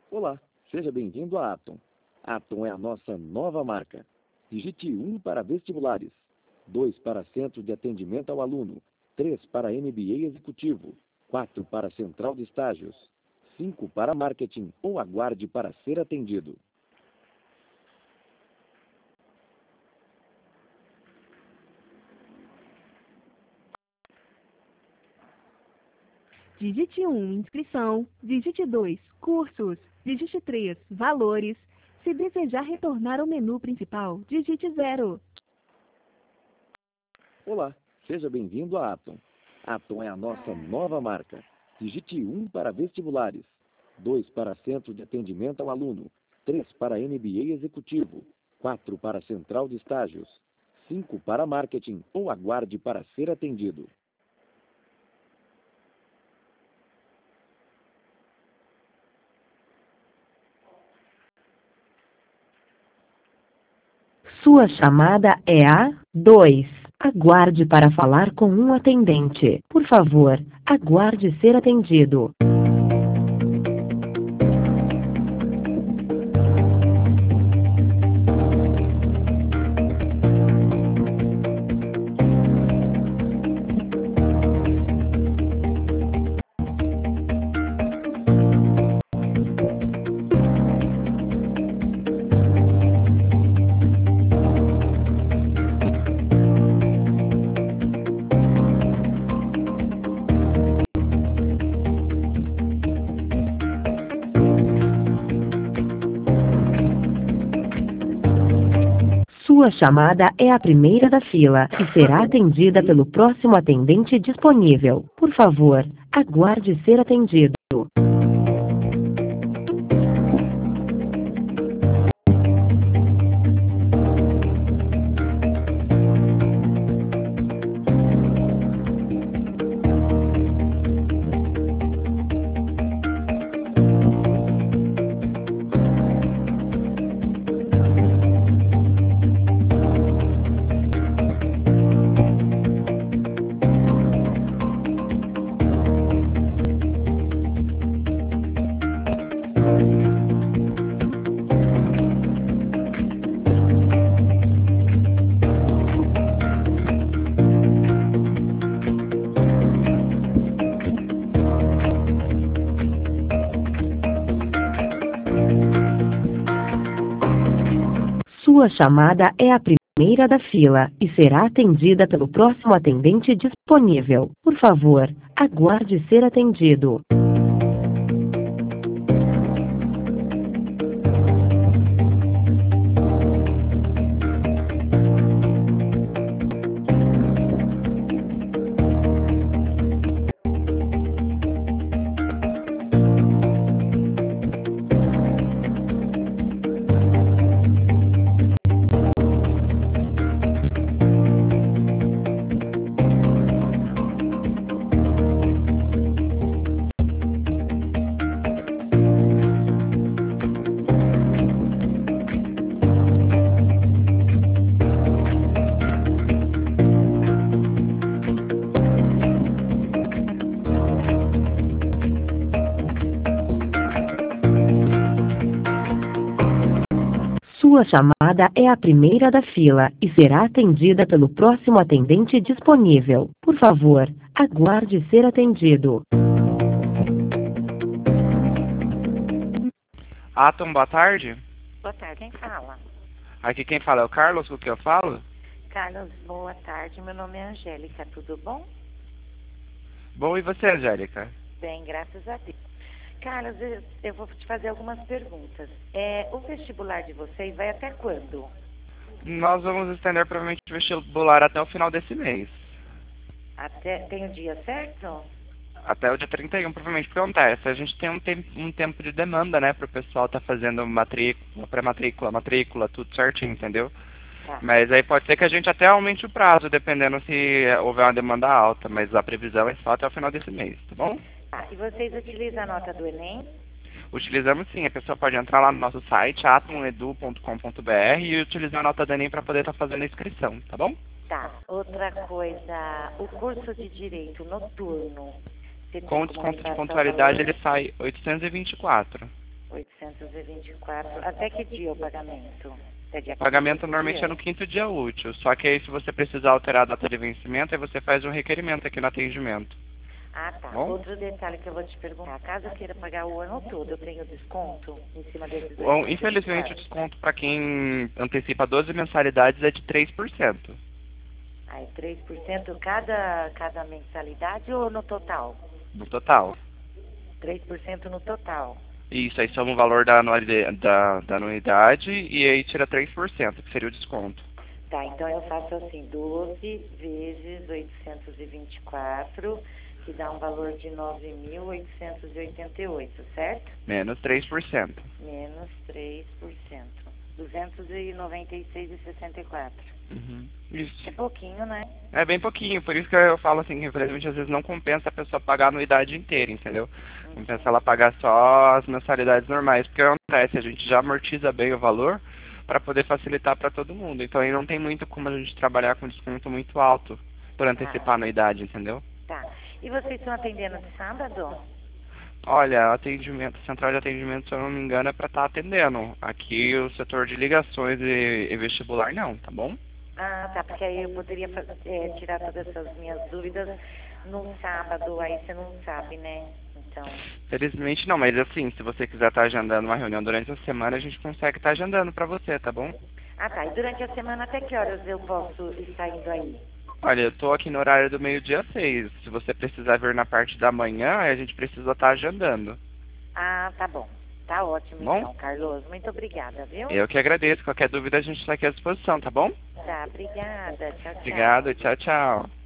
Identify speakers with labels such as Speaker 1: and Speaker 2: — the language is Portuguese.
Speaker 1: Olá, seja bem-vindo à Atom. Atom é a nossa nova marca. Digite 1 para vestibulares, 2 para Centro de Atendimento ao Aluno, 3 para MBA Executivo, 4 para Central de Estágios, 5 para Marketing ou aguarde para ser atendido.
Speaker 2: Digite 1, inscrição. Digite 2, cursos. Digite 3, valores. Se desejar retornar ao menu principal, digite 0.
Speaker 1: Olá, seja bem-vindo à Atom. Atom é a nossa nova marca. Digite 1 para vestibulares, 2 para Centro de Atendimento ao Aluno, 3 para MBA Executivo, 4 para Central de Estágios, 5 para Marketing ou aguarde para ser atendido.
Speaker 3: Sua chamada é a 2. Aguarde para falar com um atendente. Por favor, aguarde ser atendido. Sua chamada é a primeira da fila e será atendida pelo próximo atendente disponível. Por favor, aguarde ser atendido. Sua chamada é a primeira da fila e será atendida pelo próximo atendente disponível. Por favor, aguarde ser atendido. Sua chamada é a primeira da fila e será atendida pelo próximo atendente disponível. Por favor, aguarde ser atendido.
Speaker 4: Atom, boa tarde.
Speaker 5: Boa tarde, quem fala?
Speaker 4: Aqui quem fala é o Carlos, o que eu falo?
Speaker 5: Carlos, boa tarde, meu nome é Angélica, tudo bom?
Speaker 4: Bom, e você, Angélica?
Speaker 5: Bem, graças a Deus. Carlos, eu vou te fazer algumas perguntas. O vestibular de vocês vai até quando?
Speaker 4: Nós vamos estender provavelmente o vestibular até o final desse mês.
Speaker 5: Tem o dia certo?
Speaker 4: Até o dia 31, provavelmente, porque acontece. A gente tem um tempo de demanda, né, para o pessoal estar fazendo matrícula, pré-matrícula, matrícula, tudo certinho, entendeu?
Speaker 5: Tá.
Speaker 4: Mas aí pode ser que a gente até aumente o prazo, dependendo se houver uma demanda alta, mas a previsão é só até o final desse mês, tá bom?
Speaker 5: E vocês utilizam a nota do Enem?
Speaker 4: Utilizamos sim, a pessoa pode entrar lá no nosso site, atomedu.com.br e utilizar a nota do Enem para poder estar fazendo a inscrição, tá bom?
Speaker 5: Tá. Outra coisa, o curso de Direito noturno.
Speaker 4: Com desconto de pontualidade ele sai 824.
Speaker 5: 824. Até que dia o pagamento? Até dia
Speaker 4: O pagamento
Speaker 5: 15
Speaker 4: normalmente é
Speaker 5: dias?
Speaker 4: no 5º dia útil, só que aí se você precisar alterar a data de vencimento, aí você faz um requerimento aqui no atendimento.
Speaker 5: Ah, tá.
Speaker 4: Bom?
Speaker 5: Outro detalhe que eu vou te perguntar. Caso eu queira pagar o ano todo, eu tenho desconto em cima desses
Speaker 4: Bom, infelizmente o
Speaker 5: 824?
Speaker 4: desconto para quem antecipa 12 mensalidades é de 3%.
Speaker 5: Aí, 3% cada mensalidade ou no total?
Speaker 4: No total.
Speaker 5: 3% no total.
Speaker 4: Isso, aí soma o valor da anuidade e aí tira 3%, que seria o desconto.
Speaker 5: Tá, então eu faço assim, 12 vezes 824, que dá um valor de 9.888, certo?
Speaker 4: Menos 3%.
Speaker 5: Menos 3%. 296,64.
Speaker 4: Uhum. Isso.
Speaker 5: É pouquinho, né?
Speaker 4: É bem pouquinho, por isso que eu falo assim, que infelizmente às vezes não compensa a pessoa pagar a anuidade inteira, entendeu? Compensa ela pagar só as mensalidades normais, porque acontece, a gente já amortiza bem o valor para poder facilitar para todo mundo. Então aí não tem muito como a gente trabalhar com desconto muito alto por antecipar a anuidade, entendeu?
Speaker 5: Tá. E vocês estão atendendo de sábado?
Speaker 4: Olha, atendimento, central de atendimento, se eu não me engano, é para estar atendendo. Aqui o setor de ligações e vestibular não, tá bom?
Speaker 5: Ah, tá, porque aí eu poderia tirar todas essas minhas dúvidas no sábado, aí você não sabe, né? Então.
Speaker 4: Felizmente não, mas assim, se você quiser estar agendando uma reunião durante a semana, a gente consegue estar agendando para você, tá bom?
Speaker 5: Ah, tá. E durante a semana até que horas eu posso ir saindo aí?
Speaker 4: Olha, eu tô aqui no horário do meio-dia 6. Se você precisar vir na parte da manhã, aí a gente precisa estar agendando.
Speaker 5: Ah, tá bom. Tá ótimo,
Speaker 4: Bom?
Speaker 5: então, Carlos. Muito obrigada, viu?
Speaker 4: Eu que agradeço. Qualquer dúvida a gente está aqui à disposição, tá bom?
Speaker 5: Tá, obrigada. Tchau, tchau.
Speaker 4: Obrigado, tchau, tchau.